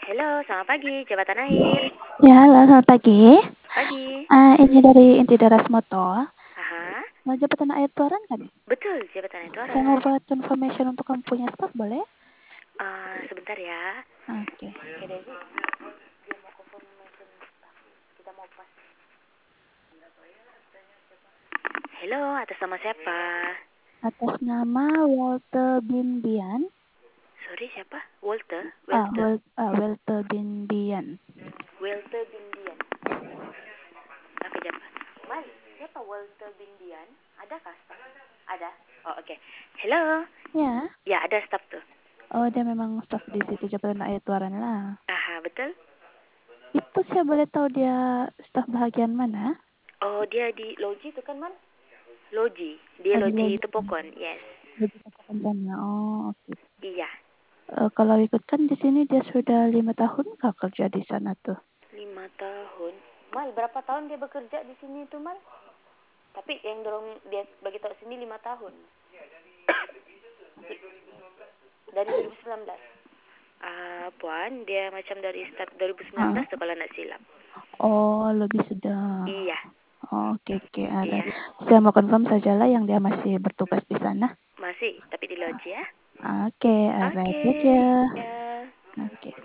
Halo, selamat pagi, Jabatan Air. Ya, halo, selamat pagi. Pagi. Ini dari Inti Daras Moto. Aha, Mau jabatan air Tuaran kan? betul, Jabatan Air Saya mau Tuaran. buat confirmation untuk kamu punya staff, boleh? Sebentar ya. Oke. Oke, Desi. Dia mau confirmation staff. Kita mau pas. Halo, atas nama siapa? Atas nama Walter Binbian. Sorry, siapa? Walter? Walter? Walter Binbian. Walter Bindian. Oke, siapa? Mal, siapa Walter Bindian? Adakah staff? Ada? Oh, oke. Halo. Ya. Ya, ada staff tuh. Oh, dia memang staff di situ jabatan air Tuaran lah. Aha, betul. Itu saya boleh tahu dia staff bagian mana? Oh, dia di loji tuh kan, Man? Loji. Dia Oh, di loji loji. Tepokon, yes. Loji Pakuan sana. Oh, oke. Iya. Kalau ikutkan di sini dia sudah 5 tahun kah kerja di sana tuh? 5 tahun. Mal, berapa tahun dia bekerja di sini tuh, Mal? Tapi yang dorong dia bagi tahu sini 5 tahun. Dari 2019. Puan, dia macam dari start 2019 Ah. tuh kalau nak silap. Oh, lebih sudah. Iya, Oke, iya. alright. Saya mau confirm sajalah yang dia masih bertugas di sana. Masih, tapi di loji ya. Oke, alright. Oke, Thank you. ya. Oke.